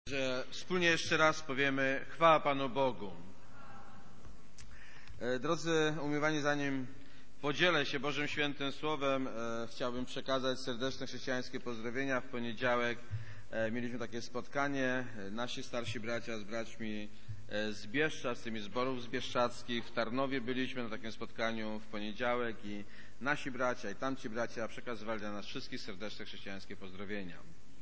Że wspólnie jeszcze raz powiemy chwała Panu Bogu. Drodzy umiłowani, zanim podzielę się Bożym Świętym Słowem, chciałbym przekazać serdeczne chrześcijańskie pozdrowienia. W poniedziałek mieliśmy takie spotkanie, nasi starsi bracia z braćmi z Bieszczad, z tymi zborów zbieszczadzkich. W Tarnowie byliśmy na takim spotkaniu w poniedziałek i nasi bracia i tamci bracia przekazywali dla nas wszystkich serdeczne chrześcijańskie pozdrowienia.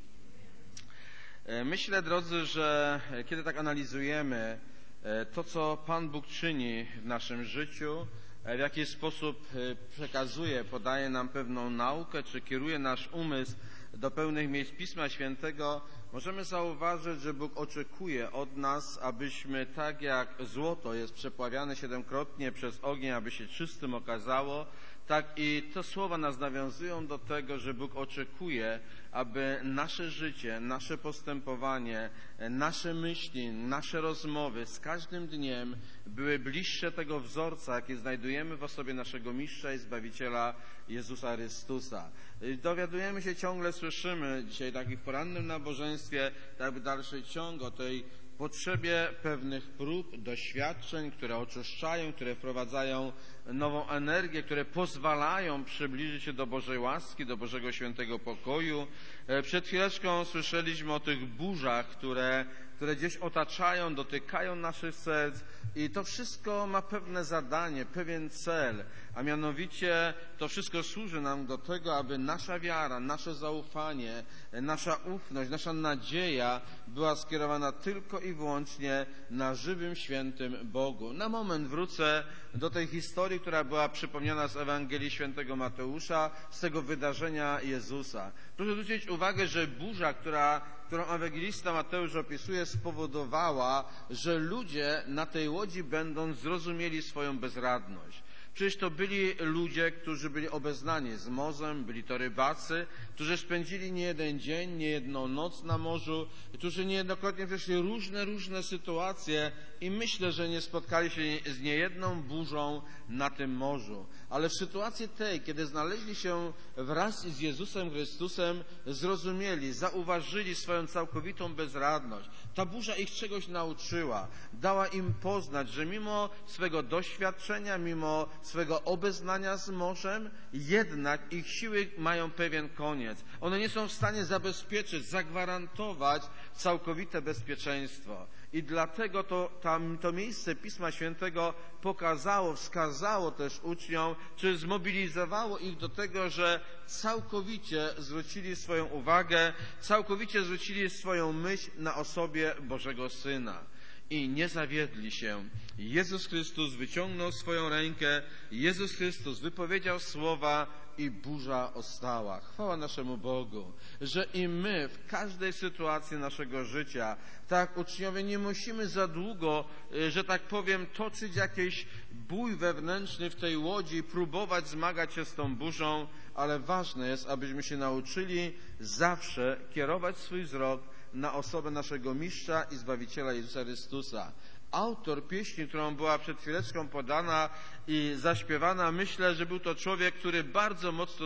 Myślę, drodzy, że kiedy tak analizujemy to, co Pan Bóg czyni w naszym życiu, w jaki sposób przekazuje, podaje nam pewną naukę, czy kieruje nasz umysł do pełnych miejsc Pisma Świętego, możemy zauważyć, że Bóg oczekuje od nas, abyśmy tak jak złoto jest przepławiane 7-krotnie przez ogień, aby się czystym okazało, tak i te słowa nas nawiązują do tego, że Bóg oczekuje, aby nasze życie, nasze postępowanie, nasze myśli, nasze rozmowy z każdym dniem były bliższe tego wzorca, jaki znajdujemy w osobie naszego Mistrza i Zbawiciela Jezusa Chrystusa. Dowiadujemy się, ciągle słyszymy dzisiaj taki w porannym nabożeństwie, jakby dalszy ciąg o tej potrzebie pewnych prób, doświadczeń, które oczyszczają, które wprowadzają nową energię, które pozwalają przybliżyć się do Bożej łaski, do Bożego świętego pokoju. Przed chwileczką słyszeliśmy o tych burzach, które gdzieś otaczają, dotykają naszych serc i to wszystko ma pewne zadanie, pewien cel, a mianowicie to wszystko służy nam do tego, aby nasza wiara, nasze zaufanie, nasza ufność, nasza nadzieja była skierowana tylko i wyłącznie na żywym, świętym Bogu. Na moment wrócę do tej historii, która była przypomniana z Ewangelii Świętego Mateusza, z tego wydarzenia Jezusa. Proszę zwrócić uwagę, że burza, którą ewangelista Mateusz opisuje, spowodowała, że ludzie na tej łodzi będąc zrozumieli swoją bezradność. Przecież to byli ludzie, którzy byli obeznani z morzem, byli to rybacy, którzy spędzili nie jeden dzień, nie jedną noc na morzu, którzy niejednokrotnie przeszli różne sytuacje i myślę, że nie spotkali się z niejedną burzą na tym morzu. Ale w sytuacji tej, kiedy znaleźli się wraz z Jezusem Chrystusem, zrozumieli, zauważyli swoją całkowitą bezradność. Ta burza ich czegoś nauczyła, dała im poznać, że mimo swego doświadczenia, mimo swego obeznania z morzem, jednak ich siły mają pewien koniec. One nie są w stanie zabezpieczyć, zagwarantować całkowite bezpieczeństwo. I dlatego to miejsce Pisma Świętego pokazało, wskazało też uczniom, czy zmobilizowało ich do tego, że całkowicie zwrócili swoją uwagę, całkowicie zwrócili swoją myśl na osobie Bożego Syna. I nie zawiedli się. Jezus Chrystus wyciągnął swoją rękę, Jezus Chrystus wypowiedział słowa i burza ostała. Chwała naszemu Bogu, że i my w każdej sytuacji naszego życia, tak uczniowie, nie musimy za długo, że tak powiem, toczyć jakiś bój wewnętrzny w tej łodzi i próbować zmagać się z tą burzą, ale ważne jest, abyśmy się nauczyli zawsze kierować swój wzrok na osobę naszego Mistrza i Zbawiciela Jezusa Chrystusa. Autor pieśni, którą była przed chwileczką podana i zaśpiewana, myślę, że był to człowiek, który bardzo mocno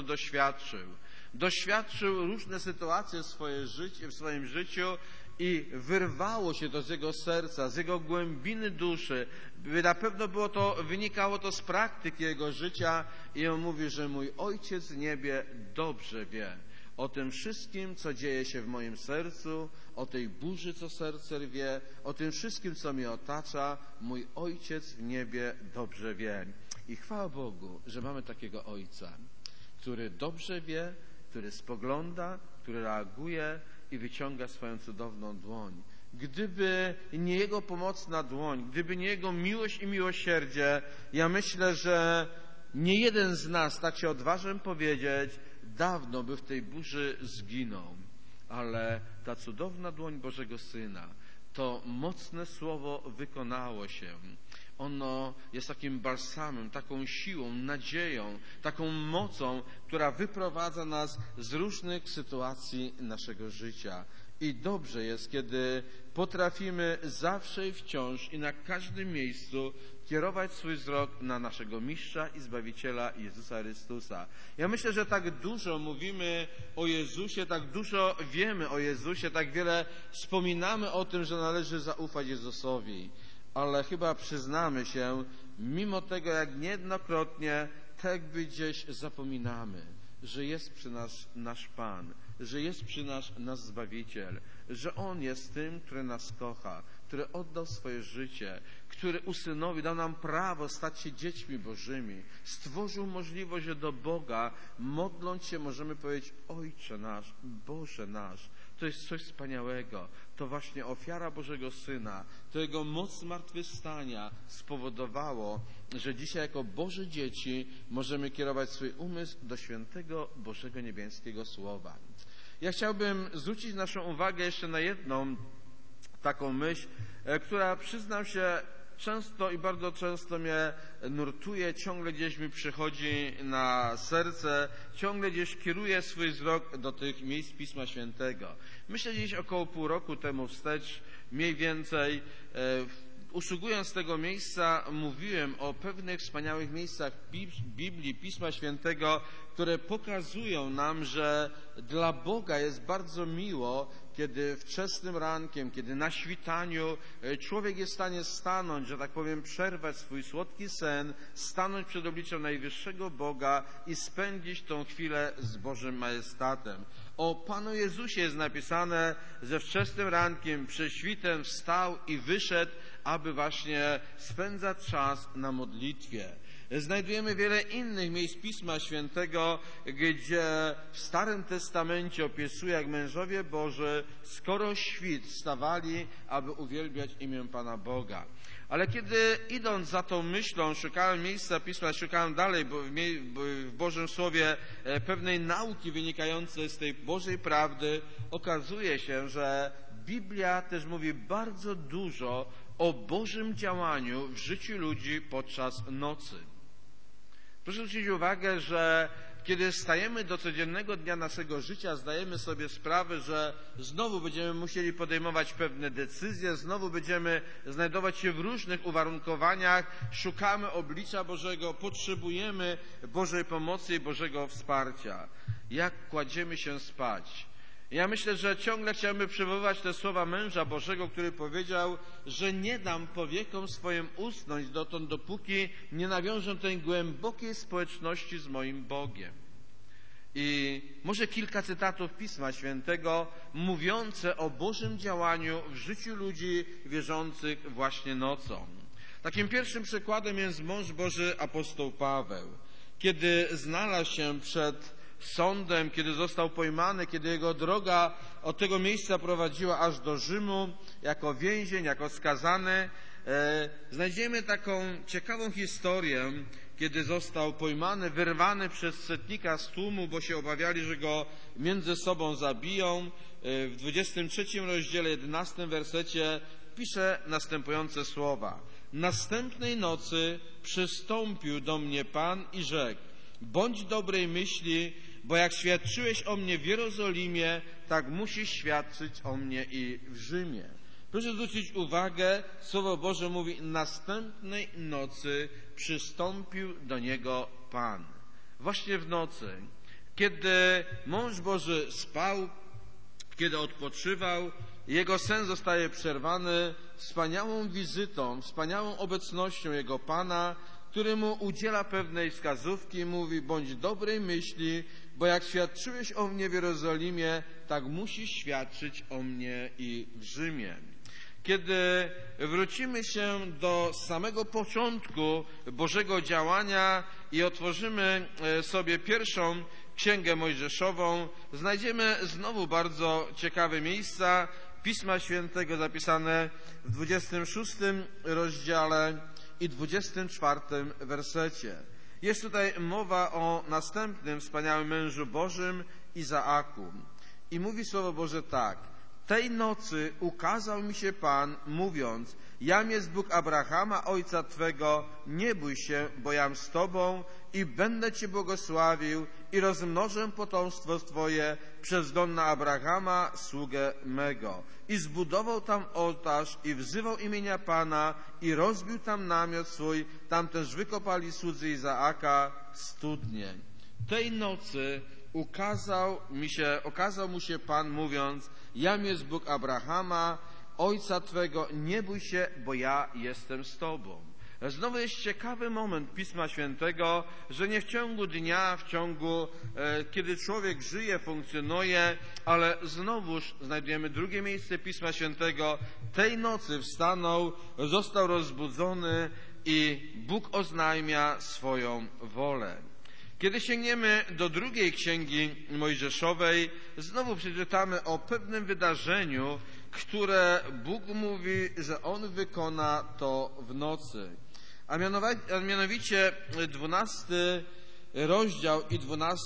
doświadczył różne sytuacje w swoim życiu i wyrwało się to z jego serca, z jego głębiny duszy. Na pewno wynikało to z praktyki jego życia i on mówi, że mój Ojciec w niebie dobrze wie o tym wszystkim, co dzieje się w moim sercu, o tej burzy, co serce rwie, o tym wszystkim, co mnie otacza. Mój Ojciec w niebie dobrze wie. I chwała Bogu, że mamy takiego Ojca, który dobrze wie, który spogląda, który reaguje i wyciąga swoją cudowną dłoń. Gdyby nie Jego pomocna dłoń, gdyby nie Jego miłość i miłosierdzie, ja myślę, że nie jeden z nas, tak się odważę powiedzieć, dawno by w tej burzy zginął. Ale ta cudowna dłoń Bożego Syna, to mocne słowo wykonało się. Ono jest takim balsamem, taką siłą, nadzieją, taką mocą, która wyprowadza nas z różnych sytuacji naszego życia. I dobrze jest, kiedy potrafimy zawsze i wciąż i na każdym miejscu kierować swój wzrok na naszego Mistrza i Zbawiciela Jezusa Chrystusa. Ja myślę, że tak dużo mówimy o Jezusie, tak dużo wiemy o Jezusie, tak wiele wspominamy o tym, że należy zaufać Jezusowi. Ale chyba przyznamy się, mimo tego jak niejednokrotnie, tak jakby gdzieś zapominamy, że jest przy nas nasz Pan, że jest przy nas nasz Zbawiciel, że On jest tym, który nas kocha, który oddał swoje życie, który usynowił, dał nam prawo stać się dziećmi Bożymi, stworzył możliwość, że do Boga, modląc się, możemy powiedzieć: Ojcze nasz, Boże nasz. To jest coś wspaniałego. To właśnie ofiara Bożego Syna, to Jego moc zmartwychwstania spowodowało, że dzisiaj jako Boże dzieci możemy kierować swój umysł do świętego Bożego Niebieskiego Słowa. Ja chciałbym zwrócić naszą uwagę jeszcze na jedną taką myśl, która, przyznam się, często i bardzo często mnie nurtuje, ciągle gdzieś mi przychodzi na serce, ciągle gdzieś kieruję swój wzrok do tych miejsc Pisma Świętego. Myślę, gdzieś około pół roku temu wstecz, mniej więcej, usługując tego miejsca, mówiłem o pewnych wspaniałych miejscach Biblii, Pisma Świętego, które pokazują nam, że dla Boga jest bardzo miło, kiedy wczesnym rankiem, kiedy na świtaniu człowiek jest w stanie stanąć, że tak powiem, przerwać swój słodki sen, stanąć przed obliczem najwyższego Boga i spędzić tą chwilę z Bożym majestatem. O Panu Jezusie jest napisane, że wczesnym rankiem przed świtem wstał i wyszedł, aby właśnie spędzać czas na modlitwie. Znajdujemy wiele innych miejsc Pisma Świętego, gdzie w Starym Testamencie opisuje, jak mężowie Boży skoro świt wstawali, aby uwielbiać imię Pana Boga. Ale kiedy idąc za tą myślą, szukałem miejsca Pisma, szukałem dalej w Bożym Słowie pewnej nauki wynikającej z tej Bożej prawdy, okazuje się, że Biblia też mówi bardzo dużo o Bożym działaniu w życiu ludzi podczas nocy. Proszę zwrócić uwagę, że kiedy stajemy do codziennego dnia naszego życia, zdajemy sobie sprawę, że znowu będziemy musieli podejmować pewne decyzje, znowu będziemy znajdować się w różnych uwarunkowaniach, szukamy oblicza Bożego, potrzebujemy Bożej pomocy i Bożego wsparcia. Jak kładziemy się spać? Ja myślę, że ciągle chciałbym przywoływać te słowa męża Bożego, który powiedział, że nie dam powiekom swoim usnąć dotąd, dopóki nie nawiążę tej głębokiej społeczności z moim Bogiem. I może kilka cytatów Pisma Świętego mówiące o Bożym działaniu w życiu ludzi wierzących właśnie nocą. Takim pierwszym przykładem jest mąż Boży apostoł Paweł. Kiedy znalazł się przed sądem, kiedy został pojmany, kiedy jego droga od tego miejsca prowadziła aż do Rzymu, jako więzień, jako skazany, znajdziemy taką ciekawą historię, kiedy został pojmany, wyrwany przez setnika z tłumu, bo się obawiali, że go między sobą zabiją. W 23 rozdziale, 11 wersecie pisze następujące słowa. Następnej nocy przystąpił do mnie Pan i rzekł: bądź dobrej myśli, bo jak świadczyłeś o mnie w Jerozolimie, tak musisz świadczyć o mnie i w Rzymie. Proszę zwrócić uwagę, Słowo Boże mówi, następnej nocy przystąpił do niego Pan. Właśnie w nocy, kiedy mąż Boży spał, kiedy odpoczywał, jego sen zostaje przerwany wspaniałą wizytą, wspaniałą obecnością jego Pana, który mu udziela pewnej wskazówki i mówi: bądź dobrej myśli, bo jak świadczyłeś o mnie w Jerozolimie, tak musisz świadczyć o mnie i w Rzymie. Kiedy wrócimy się do samego początku Bożego działania i otworzymy sobie pierwszą Księgę Mojżeszową, znajdziemy znowu bardzo ciekawe miejsca Pisma Świętego zapisane w 26 rozdziale i 24 wersecie. Jest tutaj mowa o następnym wspaniałym mężu Bożym, Izaaku. I mówi Słowo Boże tak. tej nocy ukazał mi się Pan, mówiąc: Jam jest Bóg Abrahama, ojca Twego, nie bój się, bo jam z Tobą i będę Cię błogosławił i rozmnożę potomstwo Twoje przez dom na Abrahama, sługę mego. I zbudował tam ołtarz i wzywał imienia Pana i rozbił tam namiot swój, tam też wykopali słudzy Izaaka studnię. Tej nocy okazał mu się Pan, mówiąc: Jam jest Bóg Abrahama, ojca Twego, nie bój się, bo ja jestem z Tobą. Znowu jest ciekawy moment Pisma Świętego, że nie w ciągu dnia, kiedy człowiek żyje, funkcjonuje, ale znowuż znajdujemy drugie miejsce Pisma Świętego. Tej nocy wstanął, został rozbudzony i Bóg oznajmia swoją wolę. Kiedy sięgniemy do drugiej księgi Mojżeszowej, znowu przeczytamy o pewnym wydarzeniu, które Bóg mówi, że On wykona to w nocy. A mianowicie 12 rozdział i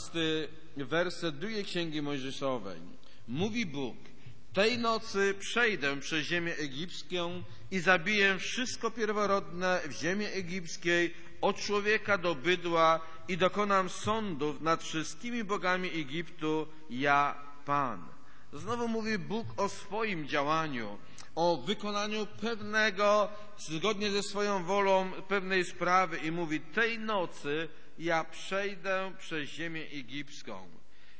12 werset drugiej księgi Mojżeszowej. Mówi Bóg: tej nocy przejdę przez ziemię egipską i zabiję wszystko pierworodne w ziemi egipskiej, od człowieka do bydła, i dokonam sądów nad wszystkimi bogami Egiptu, ja Pan. Znowu mówi Bóg o swoim działaniu, o wykonaniu pewnego, zgodnie ze swoją wolą, pewnej sprawy i mówi: tej nocy ja przejdę przez ziemię egipską.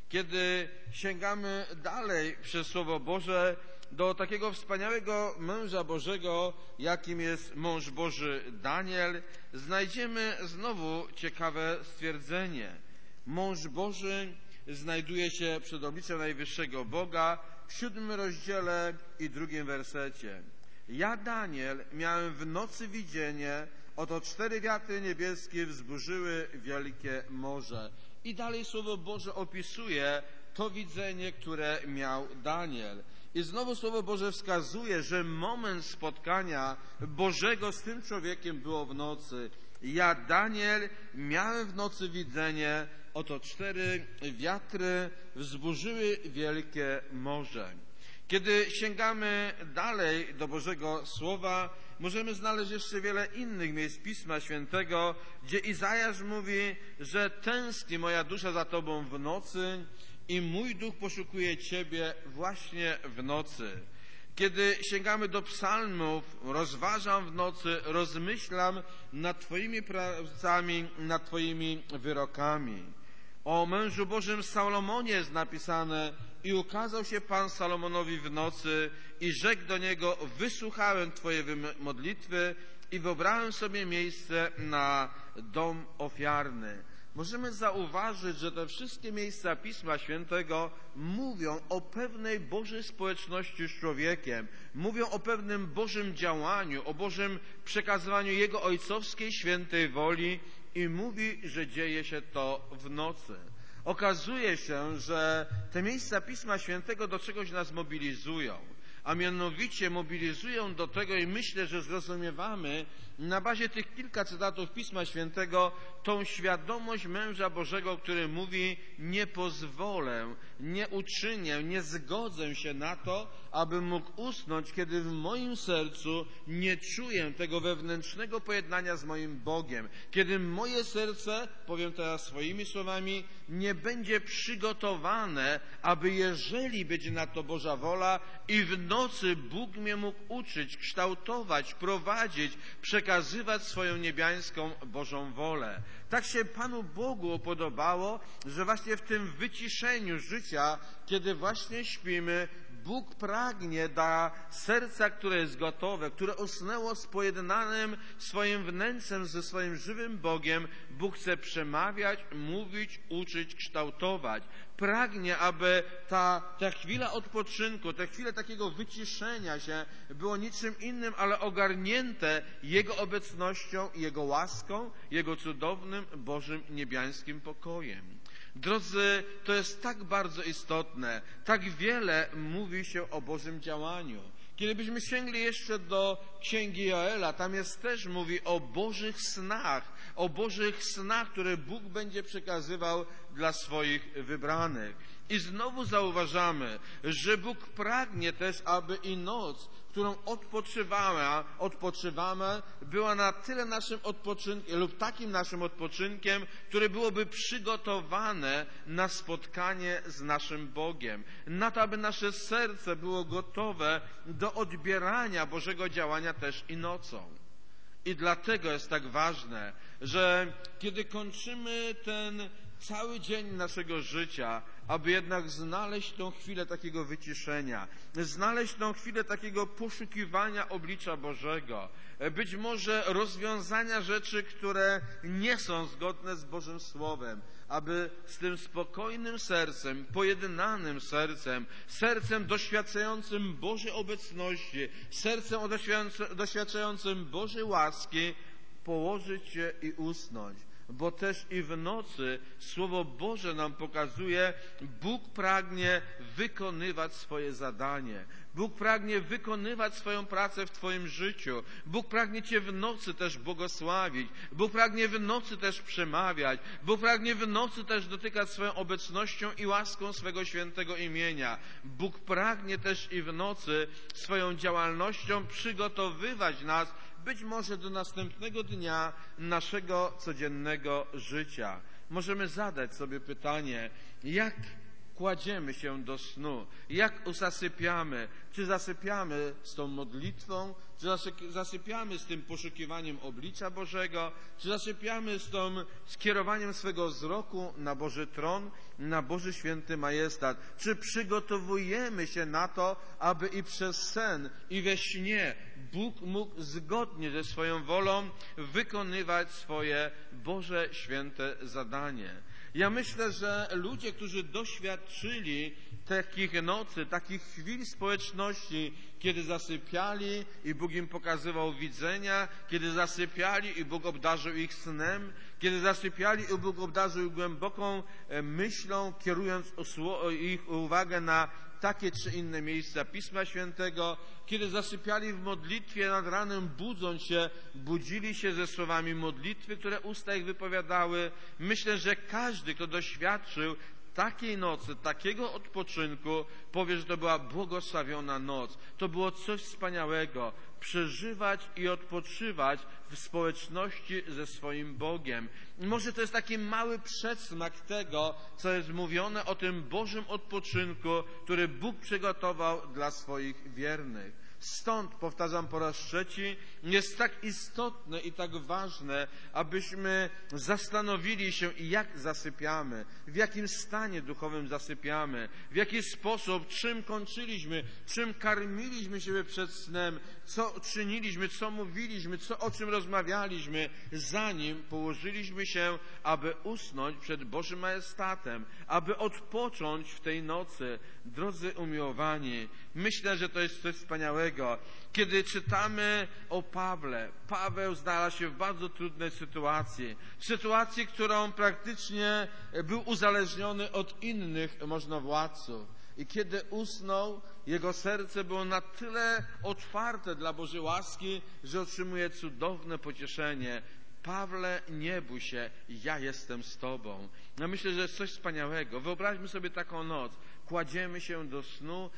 Kiedy sięgamy dalej przez Słowo Boże do takiego wspaniałego męża Bożego, jakim jest mąż Boży Daniel, znajdziemy znowu ciekawe stwierdzenie. Mąż Boży znajduje się przed obliczem najwyższego Boga w 7 rozdziale i 2 wersecie. Ja, Daniel, miałem w nocy widzenie, oto 4 wiatry niebieskie wzburzyły wielkie morze. I dalej Słowo Boże opisuje to widzenie, które miał Daniel. I znowu Słowo Boże wskazuje, że moment spotkania Bożego z tym człowiekiem było w nocy. Ja, Daniel, miałem w nocy widzenie, oto 4 wiatry wzburzyły wielkie morze. Kiedy sięgamy dalej do Bożego Słowa, możemy znaleźć jeszcze wiele innych miejsc Pisma Świętego, gdzie Izajasz mówi, że tęskni moja dusza za Tobą w nocy i mój duch poszukuje Ciebie właśnie w nocy. Kiedy sięgamy do psalmów, rozważam w nocy, rozmyślam nad Twoimi pracami, nad Twoimi wyrokami. O mężu Bożym Salomonie jest napisane: i ukazał się Pan Salomonowi w nocy i rzekł do niego: wysłuchałem Twojej modlitwy i wybrałem sobie miejsce na dom ofiarny. Możemy zauważyć, że te wszystkie miejsca Pisma Świętego mówią o pewnej Bożej społeczności z człowiekiem, mówią o pewnym Bożym działaniu, o Bożym przekazywaniu Jego ojcowskiej świętej woli i mówi, że dzieje się to w nocy. Okazuje się, że te miejsca Pisma Świętego do czegoś nas mobilizują, a mianowicie mobilizują do tego, i myślę, że zrozumiewamy na bazie tych kilka cytatów Pisma Świętego tą świadomość męża Bożego, który mówi: nie pozwolę, nie uczynię, nie zgodzę się na to, abym mógł usnąć, kiedy w moim sercu nie czuję tego wewnętrznego pojednania z moim Bogiem, kiedy moje serce, powiem teraz swoimi słowami, nie będzie przygotowane, aby jeżeli będzie na to Boża wola i w nocy Bóg mnie mógł uczyć, kształtować, prowadzić, przekazywać swoją niebiańską Bożą wolę. Tak się Panu Bogu upodobało, że właśnie w tym wyciszeniu życia, kiedy właśnie śpimy, Bóg pragnie dla serca, które jest gotowe, które usnęło z pojednanym swoim wnętrzem ze swoim żywym Bogiem. Bóg chce przemawiać, mówić, uczyć, kształtować. Pragnie, aby ta chwila odpoczynku, te chwile takiego wyciszenia się było niczym innym, ale ogarnięte Jego obecnością, Jego łaską, Jego cudownym, Bożym, niebiańskim pokojem. Drodzy, to jest tak bardzo istotne, tak wiele mówi się o Bożym działaniu. Kiedybyśmy sięgli jeszcze do Księgi Joela, tam jest też mówi o Bożych snach, które Bóg będzie przekazywał dla swoich wybranych. I znowu zauważamy, że Bóg pragnie też, aby i noc, którą odpoczywamy, była na tyle naszym odpoczynkiem lub takim naszym odpoczynkiem, które byłoby przygotowane na spotkanie z naszym Bogiem. Na to, aby nasze serce było gotowe do odbierania Bożego działania też i nocą. I dlatego jest tak ważne, że kiedy kończymy ten cały dzień naszego życia, aby jednak znaleźć tą chwilę takiego wyciszenia, znaleźć tą chwilę takiego poszukiwania oblicza Bożego, być może rozwiązania rzeczy, które nie są zgodne z Bożym Słowem, aby z tym spokojnym sercem, pojednanym sercem, sercem doświadczającym Bożej obecności, sercem doświadczającym Bożej łaski, położyć się i usnąć. Bo też i w nocy Słowo Boże nam pokazuje, Bóg pragnie wykonywać swoje zadanie. Bóg pragnie wykonywać swoją pracę w Twoim życiu. Bóg pragnie Cię w nocy też błogosławić. Bóg pragnie w nocy też przemawiać. Bóg pragnie w nocy też dotykać swoją obecnością i łaską swego świętego imienia. Bóg pragnie też i w nocy swoją działalnością przygotowywać nas być może do następnego dnia naszego codziennego życia. Możemy zadać sobie pytanie, jak kładziemy się do snu, jak zasypiamy, czy zasypiamy z tą modlitwą, czy zasypiamy z tym poszukiwaniem oblicza Bożego, czy zasypiamy z tym skierowaniem swego wzroku na Boży tron, na Boży święty majestat, czy przygotowujemy się na to, aby i przez sen, i we śnie Bóg mógł zgodnie ze swoją wolą wykonywać swoje Boże święte zadanie. Ja myślę, że ludzie, którzy doświadczyli takich nocy, takich chwil społeczności, kiedy zasypiali i Bóg im pokazywał widzenia, kiedy zasypiali i Bóg obdarzył ich snem, kiedy zasypiali i Bóg obdarzył głęboką myślą, kierując ich uwagę na takie czy inne miejsca Pisma Świętego, kiedy zasypiali w modlitwie nad ranem, budzili się ze słowami modlitwy, które usta ich wypowiadały. Myślę, że każdy, kto doświadczył takiej nocy, takiego odpoczynku, powie, że to była błogosławiona noc. To było coś wspaniałego. Przeżywać i odpoczywać w społeczności ze swoim Bogiem. Może to jest taki mały przedsmak tego, co jest mówione o tym Bożym odpoczynku, który Bóg przygotował dla swoich wiernych. Stąd, powtarzam po raz trzeci, jest tak istotne i tak ważne, abyśmy zastanowili się, jak zasypiamy, w jakim stanie duchowym zasypiamy, w jaki sposób, czym kończyliśmy, czym karmiliśmy siebie przed snem, co czyniliśmy, co mówiliśmy, o czym rozmawialiśmy, zanim położyliśmy się, aby usnąć przed Bożym majestatem, aby odpocząć w tej nocy. Drodzy umiłowani, myślę, że to jest coś wspaniałego. Kiedy czytamy o Pawle, Paweł znalazł się w bardzo trudnej sytuacji, którą praktycznie był uzależniony od innych możnowładców. I kiedy usnął, jego serce było na tyle otwarte dla Bożej łaski, że otrzymuje cudowne pocieszenie. Pawle, nie bój się, ja jestem z Tobą. Ja myślę, że jest coś wspaniałego. Wyobraźmy sobie taką noc. Kładziemy się do snu,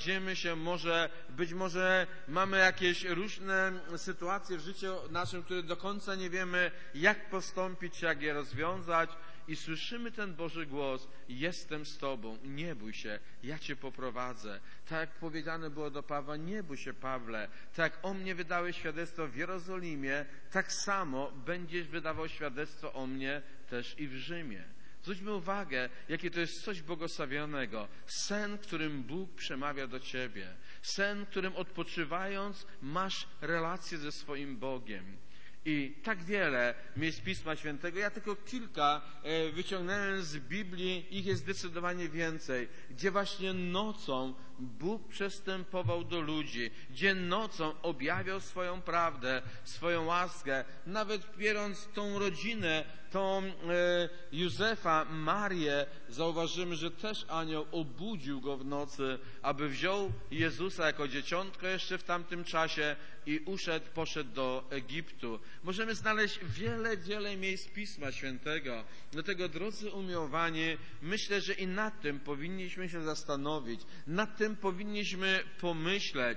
być może mamy jakieś różne sytuacje w życiu naszym, które do końca nie wiemy, jak postąpić, jak je rozwiązać. I słyszymy ten Boży głos, jestem z Tobą, nie bój się, ja Cię poprowadzę. Tak jak powiedziane było do Pawła, nie bój się, Pawle, tak jak o mnie wydałeś świadectwo w Jerozolimie, tak samo będziesz wydawał świadectwo o mnie też i w Rzymie. Zwróćmy uwagę, jakie to jest coś błogosławionego. Sen, którym Bóg przemawia do Ciebie. Sen, którym odpoczywając masz relację ze swoim Bogiem. I tak wiele miejsc Pisma Świętego, ja tylko kilka wyciągnąłem z Biblii, ich jest zdecydowanie więcej, gdzie właśnie nocą Bóg przystępował do ludzi, dzień nocą objawiał swoją prawdę, swoją łaskę, nawet biorąc tą rodzinę, tą Józefa, Marię, zauważymy, że też anioł obudził go w nocy, aby wziął Jezusa jako dzieciątko jeszcze w tamtym czasie i poszedł do Egiptu. Możemy znaleźć wiele miejsc Pisma Świętego. Dlatego, drodzy umiłowani, myślę, że i nad tym powinniśmy się zastanowić, nad tym powinniśmy pomyśleć,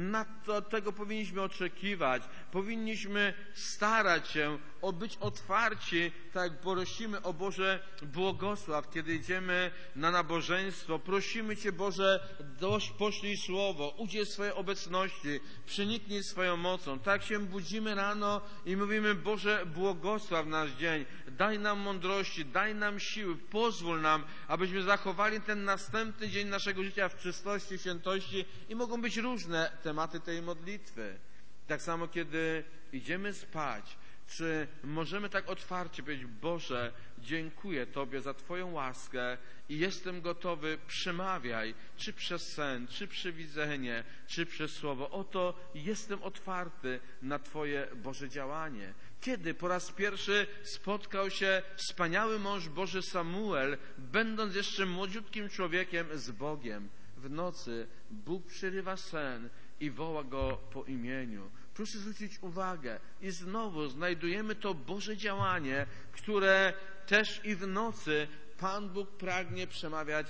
tego powinniśmy oczekiwać, powinniśmy starać się być otwarci, tak jak prosimy o Boże błogosław, kiedy idziemy na nabożeństwo. Prosimy Cię, Boże, poślij słowo, udziel swojej obecności, przeniknij swoją mocą. Tak się budzimy rano i mówimy: Boże, błogosław nasz dzień, daj nam mądrości, daj nam siły, pozwól nam, abyśmy zachowali ten następny dzień naszego życia w czystości, świętości. I mogą być różne tematy tej modlitwy. Tak samo, kiedy idziemy spać, czy możemy tak otwarcie powiedzieć: Boże, dziękuję Tobie za Twoją łaskę i jestem gotowy, przemawiaj, czy przez sen, czy przy widzenie, czy przez słowo. Oto jestem otwarty na Twoje Boże działanie. Kiedy po raz pierwszy spotkał się wspaniały mąż Boży Samuel, będąc jeszcze młodziutkim człowiekiem, z Bogiem? W nocy Bóg przerywa sen i woła go po imieniu. Proszę zwrócić uwagę, i znowu znajdujemy to Boże działanie, które też i w nocy Pan Bóg pragnie przemawiać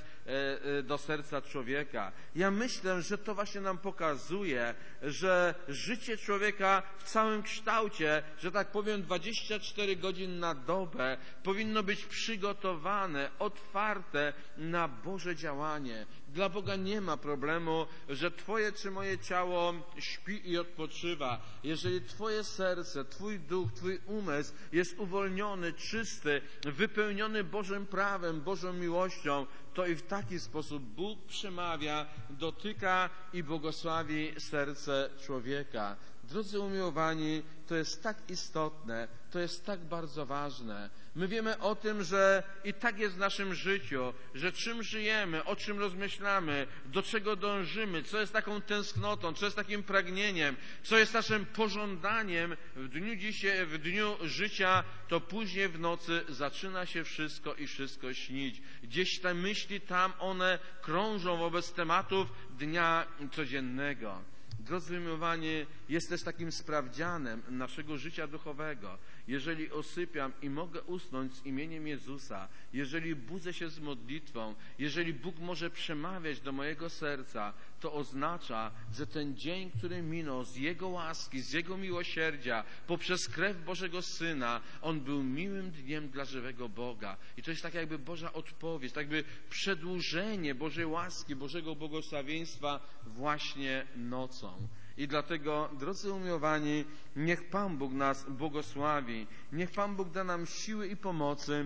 do serca człowieka. Ja myślę, że to właśnie nam pokazuje, że życie człowieka w całym kształcie, że tak powiem 24 godziny na dobę, powinno być przygotowane, otwarte na Boże działanie. Dla Boga nie ma problemu, że Twoje czy moje ciało śpi i odpoczywa. Jeżeli Twoje serce, Twój duch, Twój umysł jest uwolniony, czysty, wypełniony Bożym prawem, Bożą miłością, to i w taki sposób Bóg przemawia, dotyka i błogosławi serce człowieka. Drodzy umiłowani, to jest tak istotne, to jest tak bardzo ważne. My wiemy o tym, że i tak jest w naszym życiu, że czym żyjemy, o czym rozmyślamy, do czego dążymy, co jest taką tęsknotą, co jest takim pragnieniem, co jest naszym pożądaniem w dniu życia, to później w nocy zaczyna się wszystko śnić. Gdzieś te myśli tam, one krążą wobec tematów dnia codziennego. Drodzy umiłowani, jest też takim sprawdzianem naszego życia duchowego. Jeżeli osypiam i mogę usnąć z imieniem Jezusa, jeżeli budzę się z modlitwą, jeżeli Bóg może przemawiać do mojego serca, to oznacza, że ten dzień, który minął z Jego łaski, z Jego miłosierdzia, poprzez krew Bożego Syna, on był miłym dniem dla żywego Boga. I to jest tak jakby Boża odpowiedź, tak jakby przedłużenie Bożej łaski, Bożego błogosławieństwa właśnie nocą. I dlatego, drodzy umiłowani, niech Pan Bóg nas błogosławi, niech Pan Bóg da nam siły i pomocy,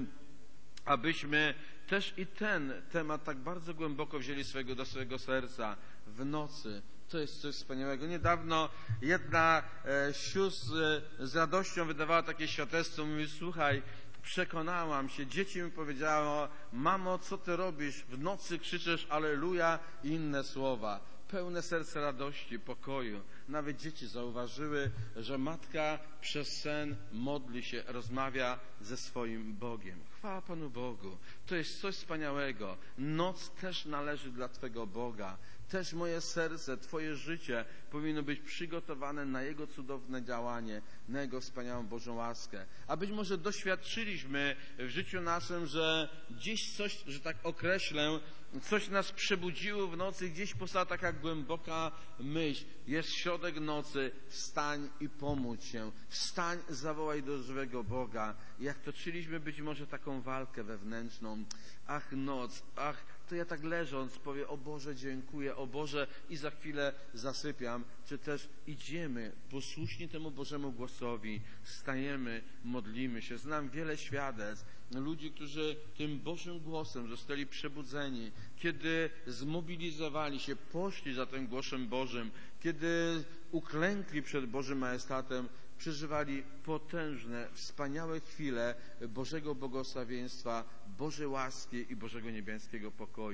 abyśmy też i ten temat tak bardzo głęboko wzięli do swojego serca. W nocy to jest coś wspaniałego. Niedawno jedna sióstr z radością wydawała takie świadectwo, mówi: słuchaj, przekonałam się, dzieci mi powiedziało: mamo, co ty robisz? W nocy krzyczysz alleluja i inne słowa. Pełne serce radości, pokoju. Nawet dzieci zauważyły, że matka przez sen modli się, rozmawia ze swoim Bogiem. Chwała Panu Bogu. To jest coś wspaniałego. Noc też należy dla Twego Boga. Też moje serce, Twoje życie powinno być przygotowane na Jego cudowne działanie, na Jego wspaniałą Bożą łaskę. A być może doświadczyliśmy w życiu naszym, że gdzieś coś, że tak określę, coś nas przebudziło w nocy, gdzieś powstała taka głęboka myśl. Jest środek nocy, wstań i pomódl się. Wstań, zawołaj do żywego Boga. I jak toczyliśmy być może taką walkę wewnętrzną, ach noc, ach, to ja tak leżąc powiem: o Boże, dziękuję, o Boże, i za chwilę zasypiam. Czy też idziemy posłuszni temu Bożemu głosowi, stajemy, modlimy się. Znam wiele świadectw ludzi, którzy tym Bożym głosem zostali przebudzeni, kiedy zmobilizowali się, poszli za tym głosem Bożym, kiedy uklękli przed Bożym majestatem, przeżywali potężne, wspaniałe chwile Bożego błogosławieństwa, Bożej łaski i Bożego niebiańskiego pokoju.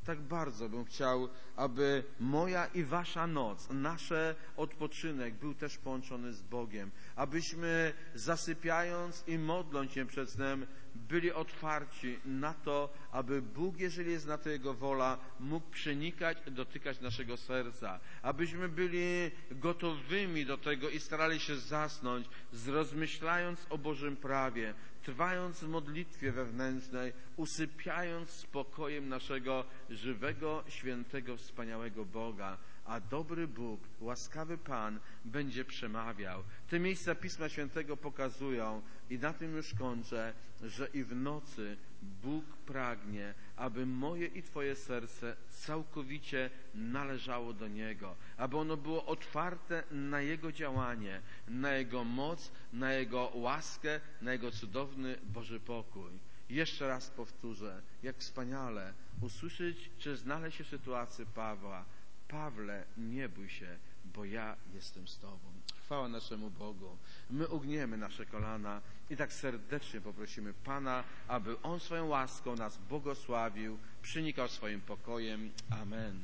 Tak bardzo bym chciał, aby moja i wasza noc, nasz odpoczynek był też połączony z Bogiem. Abyśmy zasypiając i modląc się przed snem, byli otwarci na to, aby Bóg, jeżeli jest na to Jego wola, mógł przenikać, dotykać naszego serca. Abyśmy byli gotowymi do tego i starali się zasnąć, rozmyślając o Bożym prawie, trwając w modlitwie wewnętrznej, usypiając spokojem naszego żywego, świętego, wspaniałego Boga. A dobry Bóg, łaskawy Pan będzie przemawiał. Te miejsca Pisma Świętego pokazują, i na tym już kończę, że i w nocy Bóg pragnie, aby moje i Twoje serce całkowicie należało do Niego, aby ono było otwarte na Jego działanie, na Jego moc, na Jego łaskę, na Jego cudowny Boży pokój. Jeszcze raz powtórzę, jak wspaniale usłyszeć, czy znaleźć się w sytuacji Pawła. Pawle, nie bój się, bo ja jestem z Tobą. Chwała naszemu Bogu. My ugniemy nasze kolana i tak serdecznie poprosimy Pana, aby On swoją łaską nas błogosławił, przynikał swoim pokojem. Amen.